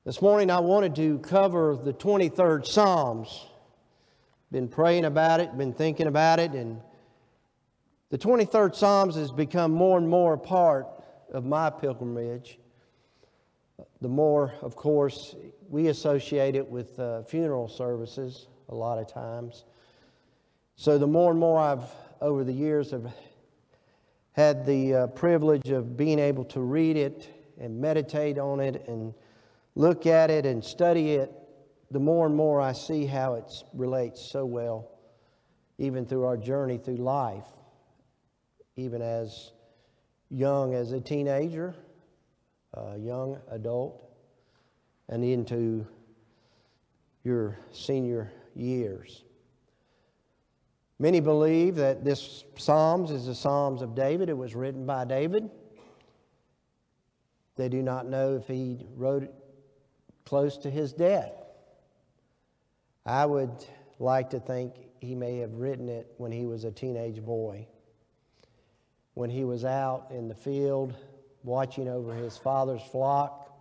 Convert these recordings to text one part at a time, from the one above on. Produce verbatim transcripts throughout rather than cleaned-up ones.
This morning I wanted to cover the twenty-third Psalms. Been praying about it, been thinking about it, and the twenty-third Psalms has become more and more a part of my pilgrimage. The more, of course, we associate it with uh, funeral services a lot of times. So the more and more I've, over the years, have had the uh, privilege of being able to read it and meditate on it and look at it and study it, the more and more I see how it relates so well, even through our journey through life, even as young as a teenager, a young adult, and into your senior years. Many believe that this Psalms is the Psalms of David. It was written by David. They do not know if he wrote it close to his death. I would like to think he may have written it when he was a teenage boy, when he was out in the field watching over his father's flock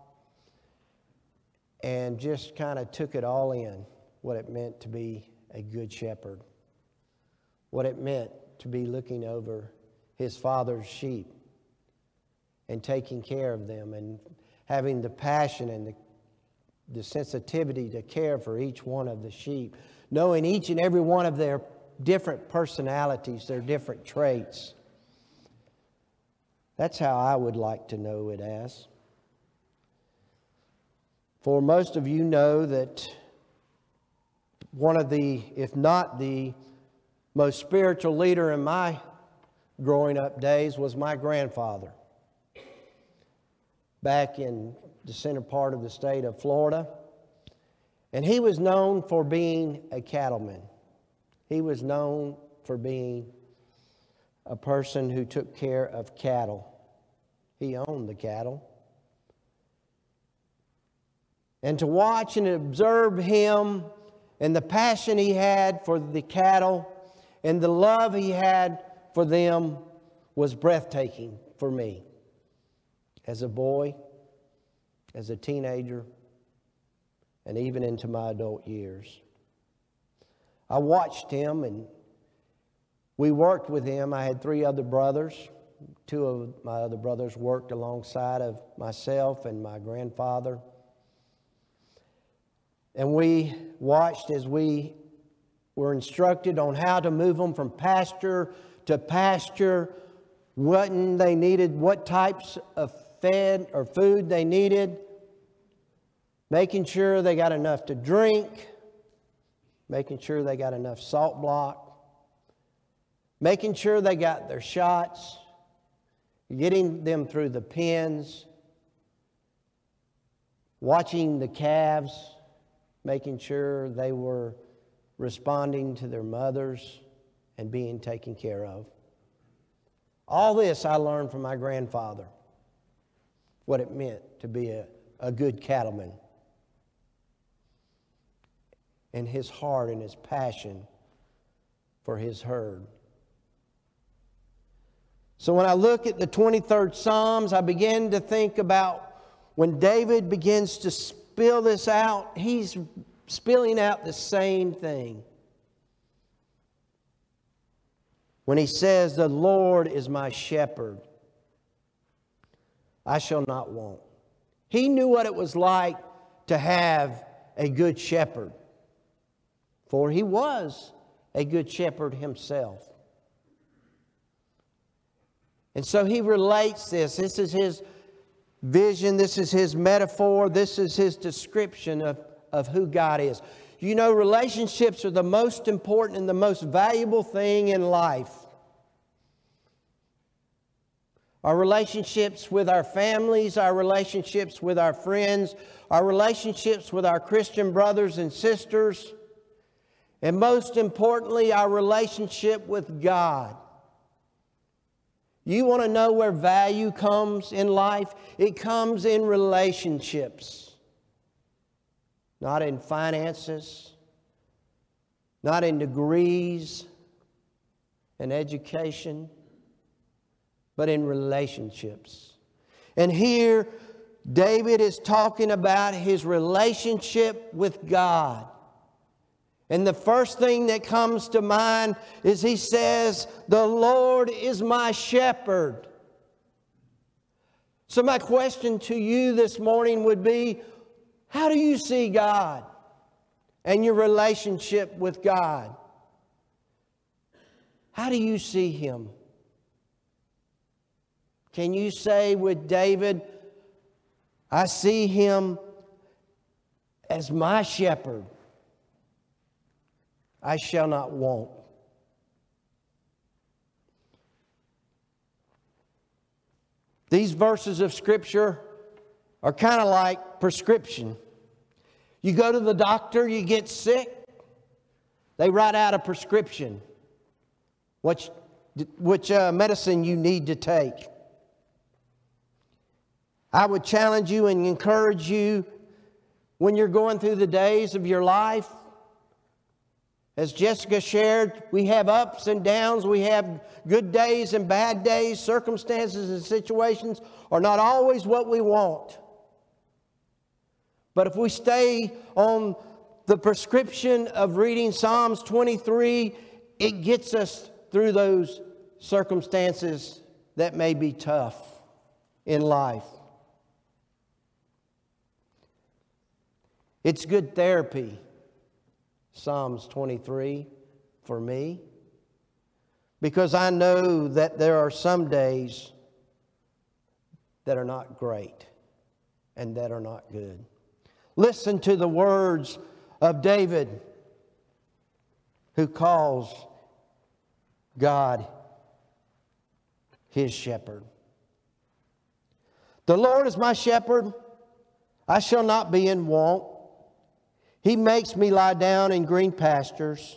and just kind of took it all in, what it meant to be a good shepherd, what it meant to be looking over his father's sheep and taking care of them and having the passion and the the sensitivity to care for each one of the sheep, knowing each and every one of their different personalities, their different traits. That's how I would like to know it as. For most of you know that one of the, if not the most spiritual leader in my growing up days was my grandfather. Back in the center part of the state of Florida. And he was known for being a cattleman. He was known for being a person who took care of cattle. He owned the cattle. And to watch and observe him and the passion he had for the cattle and the love he had for them was breathtaking for me as a boy, as a teenager, and even into my adult years. I watched him and we worked with him. I had three other brothers. Two of my other brothers worked alongside of myself and my grandfather. And we watched as we were instructed on how to move them from pasture to pasture, what they needed, what types of fed or food they needed, making sure they got enough to drink, making sure they got enough salt block, making sure they got their shots, getting them through the pens, watching the calves, making sure they were responding to their mothers and being taken care of. All this I learned from my grandfather, what it meant to be a, a good cattleman, and his heart and his passion for his herd. So when I look at the twenty-third Psalms, I begin to think about when David begins to spill this out, he's spilling out the same thing. When he says, "The Lord is my shepherd, I shall not want." He knew what it was like to have a good shepherd, for he was a good shepherd himself. And so he relates this. This is his vision. This is his metaphor. This is his description of, of who God is. You know, relationships are the most important and the most valuable thing in life. Our relationships with our families, our relationships with our friends, our relationships with our Christian brothers and sisters, and most importantly, our relationship with God. You want to know where value comes in life? It comes in relationships. Not in finances, not in degrees and education, but in relationships. And here David is talking about his relationship with God. And the first thing that comes to mind is he says, "The Lord is my shepherd." So my question to you this morning would be, how do you see God and your relationship with God? How do you see Him? Can you say with David, "I see Him as my shepherd. I shall not want"? These verses of Scripture are kind of like prescription. You go to the doctor, you get sick, they write out a prescription, which, which uh, medicine you need to take. I would challenge you and encourage you when you're going through the days of your life. As Jessica shared, we have ups and downs. We have good days and bad days. Circumstances and situations are not always what we want. But if we stay on the prescription of reading Psalms twenty-three, it gets us through those circumstances that may be tough in life. It's good therapy, Psalms twenty-three, for me, because I know that there are some days that are not great and that are not good. Listen to the words of David, who calls God his shepherd. "The Lord is my shepherd, I shall not be in want. He makes me lie down in green pastures.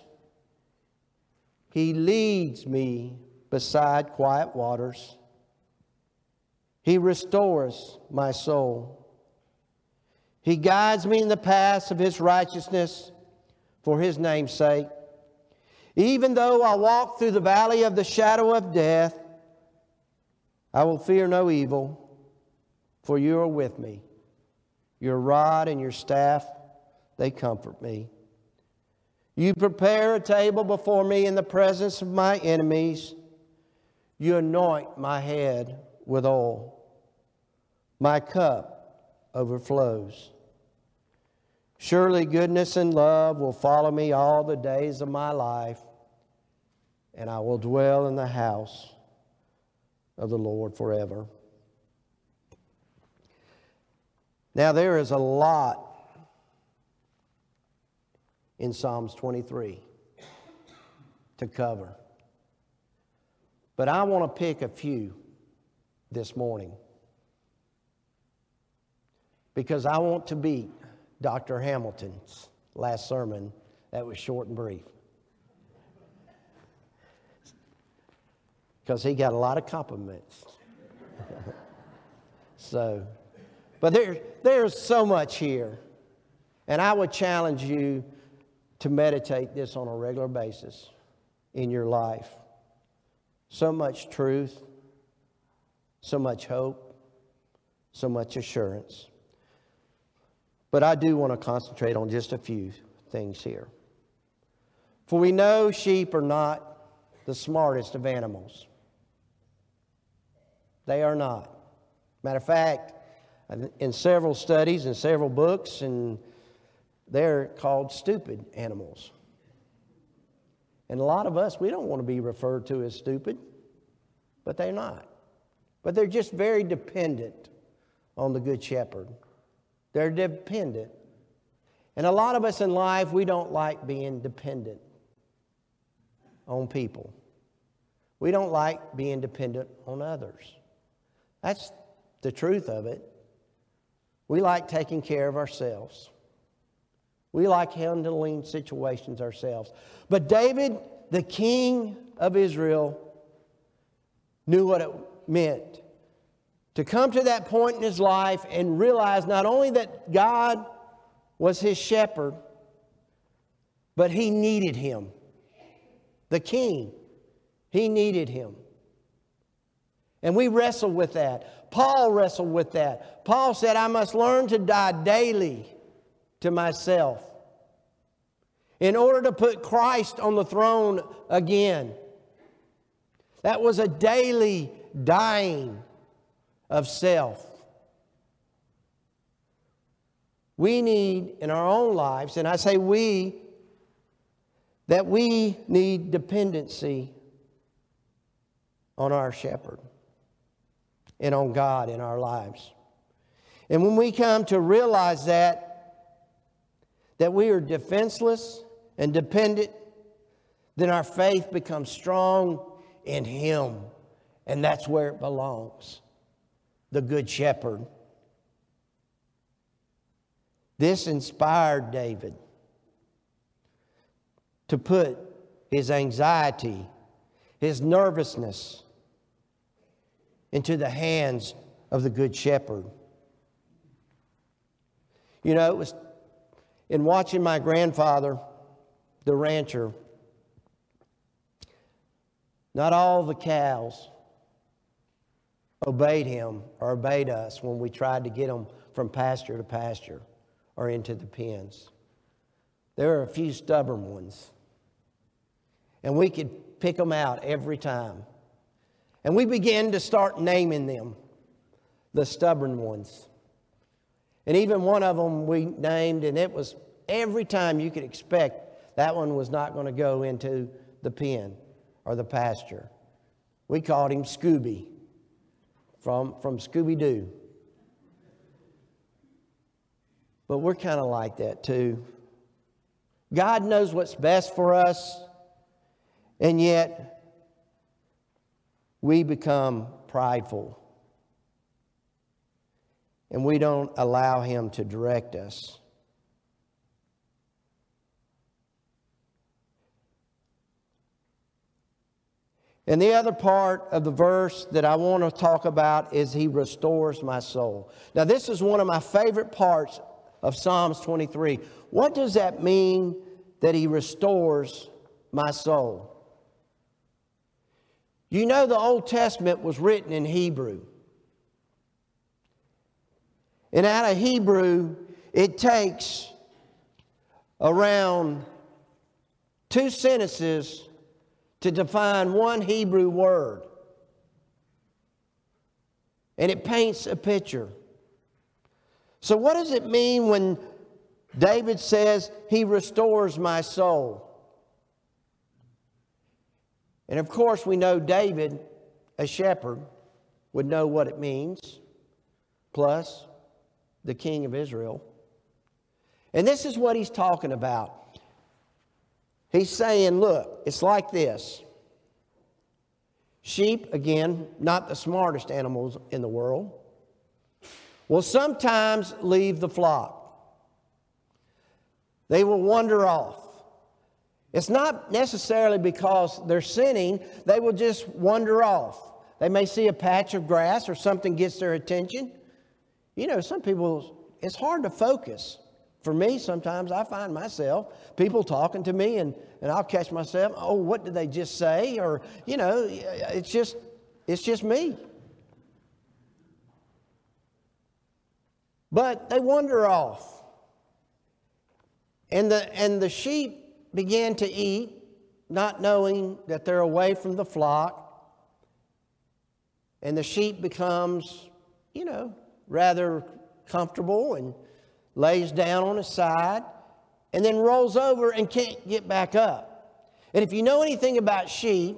He leads me beside quiet waters. He restores my soul. He guides me in the paths of His righteousness for His name's sake. Even though I walk through the valley of the shadow of death, I will fear no evil, for You are with me. Your rod and Your staff, they comfort me. You prepare a table before me in the presence of my enemies. You anoint my head with oil. My cup overflows. Surely goodness and love will follow me all the days of my life, and I will dwell in the house of the Lord forever." Now, there is a lot in Psalms twenty-three to cover, but I want to pick a few this morning because I want to beat Doctor Hamilton's last sermon that was short and brief, because he got a lot of compliments. So, but there, there's so much here, and I would challenge you to meditate this on a regular basis in your life. So much truth, so much hope, so much assurance. But I do want to concentrate on just a few things here. For we know sheep are not the smartest of animals. They are not. Matter of fact, in several studies and several books, and they're called stupid animals. And a lot of us, we don't want to be referred to as stupid, but they're not. But they're just very dependent on the Good Shepherd. They're dependent. And a lot of us in life, we don't like being dependent on people. We don't like being dependent on others. That's the truth of it. We like taking care of ourselves. We like handling situations ourselves. But David, the king of Israel, knew what it meant to come to that point in his life and realize not only that God was his shepherd, but he needed him. The king, he needed him. And we wrestle with that. Paul wrestled with that. Paul said, I must learn to die daily to myself in order to put Christ on the throne again. That was a daily dying of self. We need in our own lives, and I say we, that we need dependency on our shepherd and on God in our lives. And when we come to realize that, that we are defenseless and dependent, then our faith becomes strong in Him. And that's where it belongs, the Good Shepherd. This inspired David to put his anxiety, his nervousness into the hands of the Good Shepherd. You know, it was in watching my grandfather, the rancher, not all the cows obeyed him or obeyed us when we tried to get them from pasture to pasture or into the pens. There were a few stubborn ones. And we could pick them out every time. And we began to start naming them, the stubborn ones. And even one of them we named, and it was every time you could expect that one was not going to go into the pen or the pasture. We called him Scooby, from, from Scooby-Doo. But we're kind of like that too. God knows what's best for us, and yet we become prideful. And we don't allow Him to direct us. And the other part of the verse that I want to talk about is He restores my soul. Now, this is one of my favorite parts of Psalms twenty-three. What does that mean that He restores my soul? You know, the Old Testament was written in Hebrew. And out of Hebrew, it takes around two sentences to define one Hebrew word. And it paints a picture. So what does it mean when David says, He restores my soul? And of course, we know David, a shepherd, would know what it means. Plus, the king of Israel. And this is what he's talking about. He's saying, look, it's like this. Sheep, again, not the smartest animals in the world, will sometimes leave the flock. They will wander off. It's not necessarily because they're sinning. They will just wander off. They may see a patch of grass or something gets their attention. You know, some people, it's hard to focus. For me, sometimes I find myself, people talking to me, and, and I'll catch myself, oh, what did they just say? Or, you know, it's just, it's just me. But they wander off. And the, and the sheep began to eat, not knowing that they're away from the flock. And the sheep becomes, you know, rather comfortable and lays down on his side and then rolls over and can't get back up. And if you know anything about sheep,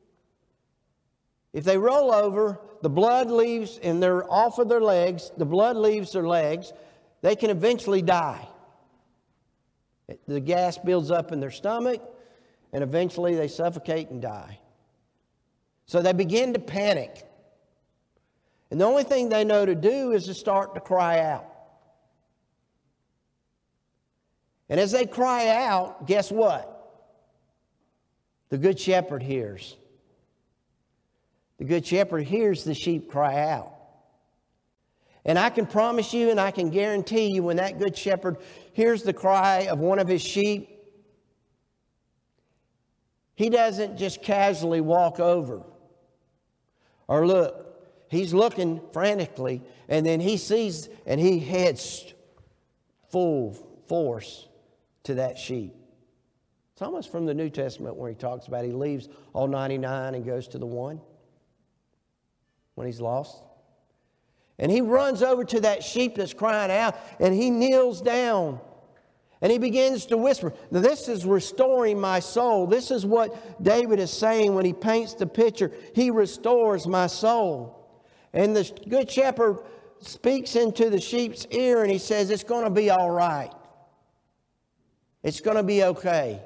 if they roll over, the blood leaves and they're off of their legs, the blood leaves their legs, they can eventually die. The gas builds up in their stomach and eventually they suffocate and die. So they begin to panic. And the only thing they know to do is to start to cry out. And as they cry out, guess what? The Good Shepherd hears. The Good Shepherd hears the sheep cry out. And I can promise you and I can guarantee you when that Good Shepherd hears the cry of one of his sheep, he doesn't just casually walk over or look. He's looking frantically, and then he sees and he heads full force to that sheep. It's almost from the New Testament where he talks about he leaves all ninety-nine and goes to the one when he's lost. And he runs over to that sheep that's crying out, and he kneels down. And he begins to whisper. Now, this is restoring my soul. This is what David is saying when he paints the picture. He restores my soul. And the good shepherd speaks into the sheep's ear and he says, it's going to be all right. It's going to be okay.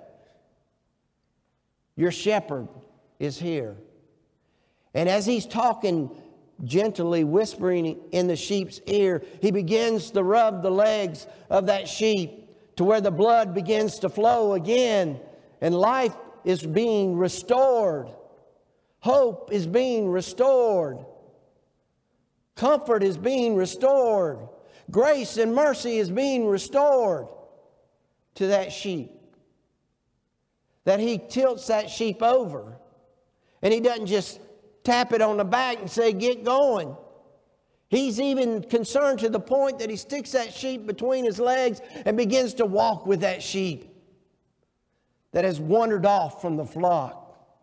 Your shepherd is here. And as he's talking gently, whispering in the sheep's ear, he begins to rub the legs of that sheep to where the blood begins to flow again, and life is being restored. Hope is being restored. Comfort is being restored. Grace and mercy is being restored to that sheep. That he tilts that sheep over. And he doesn't just tap it on the back and say, get going. He's even concerned to the point that he sticks that sheep between his legs and begins to walk with that sheep that has wandered off from the flock,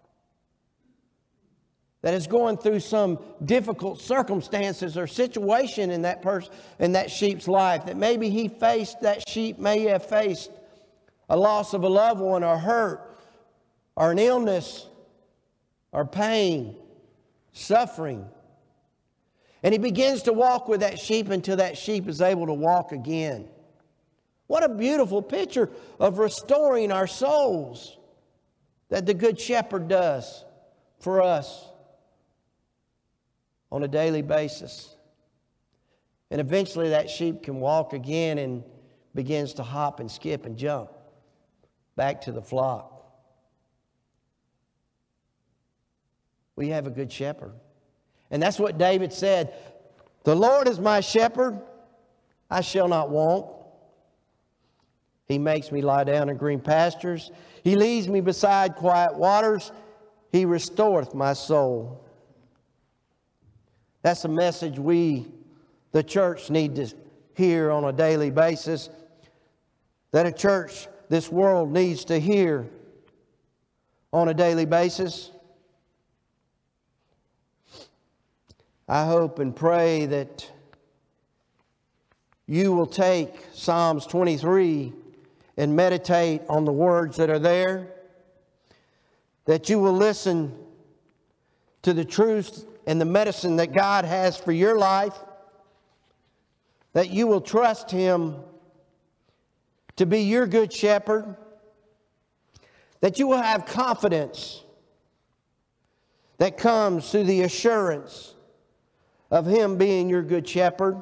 that is going through some difficult circumstances or situation in that person, in that sheep's life, that maybe he faced, that sheep may have faced a loss of a loved one, or hurt, or an illness, or pain, suffering. And he begins to walk with that sheep until that sheep is able to walk again. What a beautiful picture of restoring our souls that the Good Shepherd does for us on a daily basis. And eventually that sheep can walk again and begins to hop and skip and jump back to the flock. We have a good shepherd. And that's what David said. The Lord is my shepherd, I shall not want. He makes me lie down in green pastures. He leads me beside quiet waters. He restoreth my soul. That's a message we, the church, need to hear on a daily basis. That a church, this world, needs to hear on a daily basis. I hope and pray that you will take Psalms twenty-three and meditate on the words that are there. That you will listen to the truth and the medicine that God has for your life. That you will trust Him to be your good shepherd. That you will have confidence that comes through the assurance of Him being your good shepherd.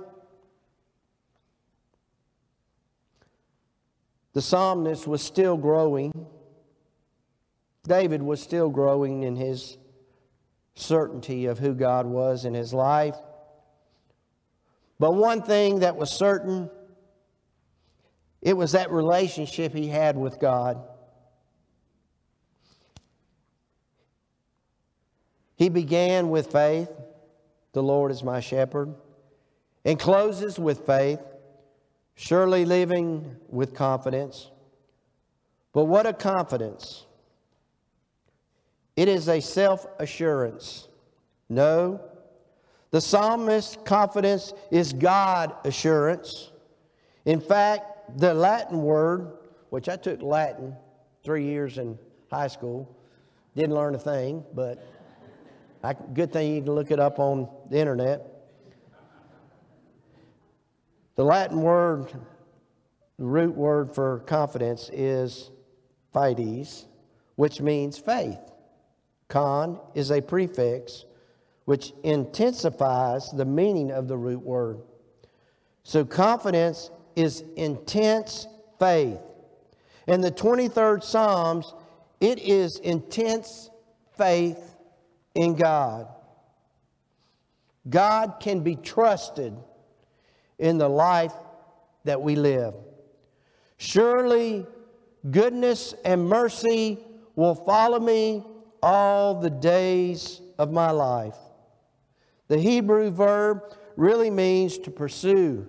The psalmist was still growing. David was still growing in his certainty of who God was in his life. But one thing that was certain, it was that relationship he had with God. He began with faith. The Lord is my shepherd. And closes with faith, surely living with confidence. But what a confidence! It is a self-assurance. No, the psalmist's confidence is God assurance. In fact, the Latin word, which I took Latin three years in high school, didn't learn a thing, but I, good thing you can look it up on the internet. The Latin word, the root word for confidence is fides, which means faith. Con is a prefix which intensifies the meaning of the root word. So confidence is intense faith. In the twenty-third Psalms, it is intense faith in God. God can be trusted in the life that we live. Surely goodness and mercy will follow me all the days of my life. The Hebrew verb really means to pursue.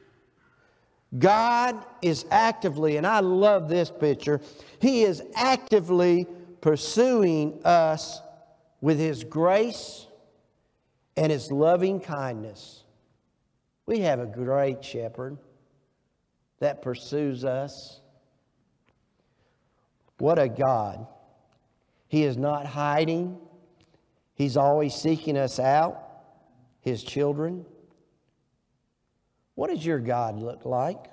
God is actively, and I love this picture, He is actively pursuing us with His grace and His loving kindness. We have a great shepherd that pursues us. What a God. He is not hiding. He's always seeking us out, His children. What does your God look like?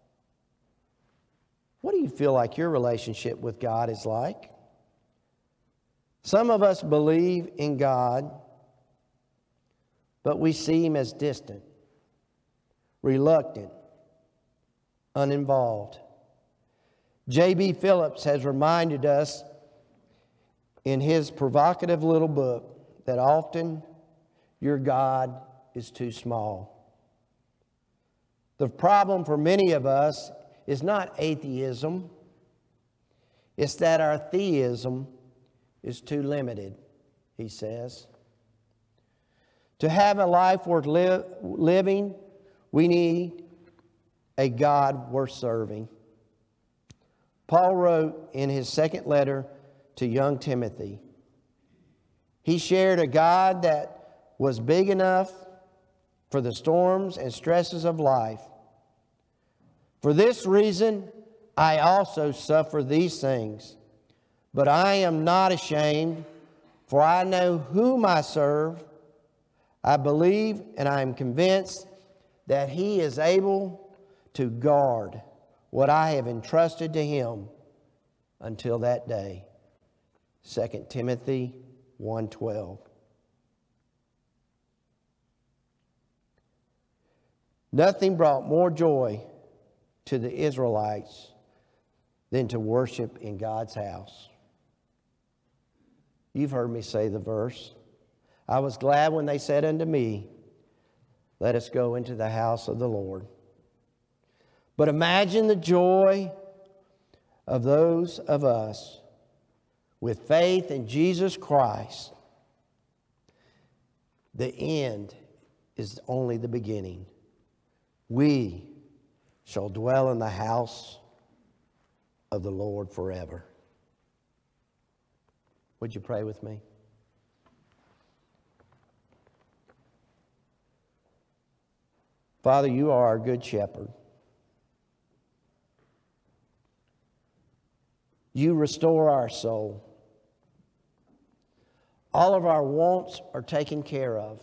What do you feel like your relationship with God is like? Some of us believe in God, but we see Him as distant, reluctant, uninvolved. J B Phillips has reminded us in his provocative little book that often your God is too small. The problem for many of us is not atheism. It's that our theism is too limited, he says. To have a life worth li- living, we need a God worth serving. Paul wrote in his second letter to young Timothy, he shared a God that was big enough for the storms and stresses of life. For this reason, I also suffer these things. But I am not ashamed, for I know whom I serve. I believe and I am convinced that He is able to guard what I have entrusted to Him until that day. Second Timothy one twelve. Nothing brought more joy to the Israelites than to worship in God's house. You've heard me say the verse. I was glad when they said unto me, let us go into the house of the Lord. But imagine the joy of those of us with faith in Jesus Christ. The end is only the beginning. We shall dwell in the house of the Lord forever. Would you pray with me? Father, you are our good shepherd. You restore our soul. All of our wants are taken care of.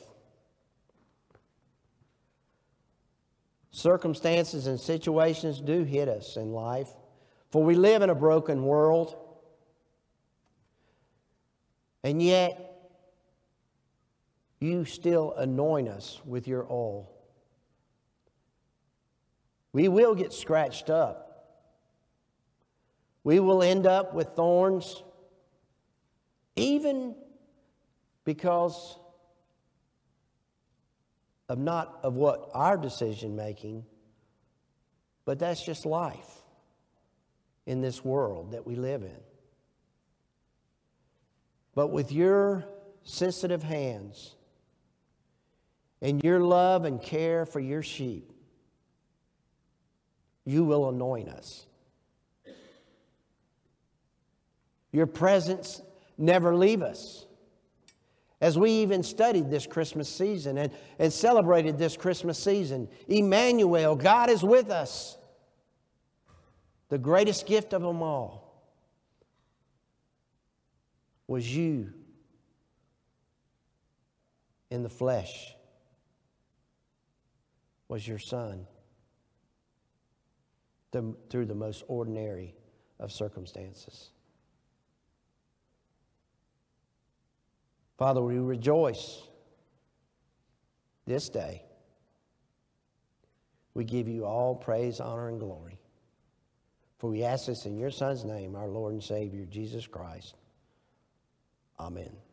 Circumstances and situations do hit us in life, for we live in a broken world. And yet, you still anoint us with your oil. We will get scratched up. We will end up with thorns, even because of not of what our decision making, but that's just life in this world that we live in. But with your sensitive hands and your love and care for your sheep, you will anoint us. Your presence never leave us. As we even studied this Christmas season and, and celebrated this Christmas season, Emmanuel, God is with us. The greatest gift of them all was you in the flesh, was your Son, the, through the most ordinary of circumstances. Father, we rejoice this day. We give you all praise, honor, and glory. For we ask this in your Son's name, our Lord and Savior, Jesus Christ. Amen.